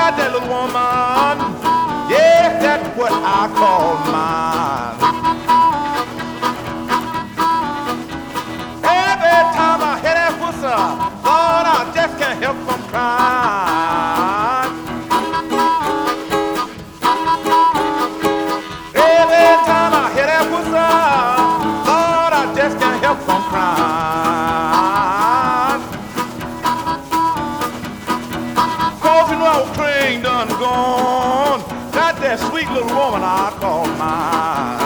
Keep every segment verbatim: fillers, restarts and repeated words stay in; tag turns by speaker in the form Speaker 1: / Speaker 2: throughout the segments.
Speaker 1: got that little woman. Yeah, that's what I call mine. Every time I hear that whistle, Lord, I just can't help from crying. Every time I hear that whistle, Lord, I just can't help from crying. Cause you know old train done gone, got that sweet little woman I call mine.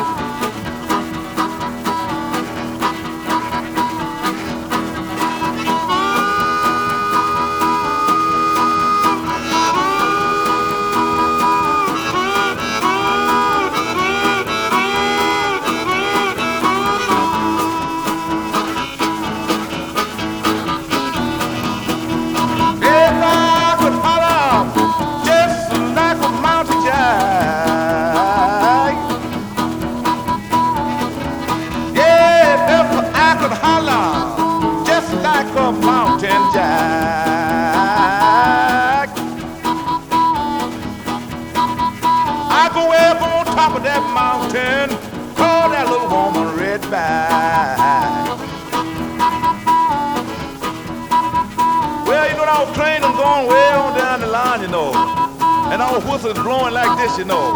Speaker 1: Like a mountain jack, I go up on top of that mountain, call that little woman red back. Well, you know that old train is going way on down the line, you know, and our whistle is blowing like this, you know.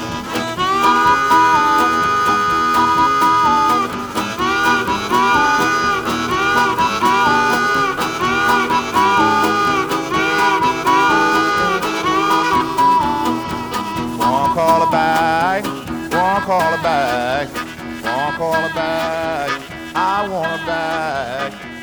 Speaker 1: Call her back, wanna call her back, wanna call her back, I want her back.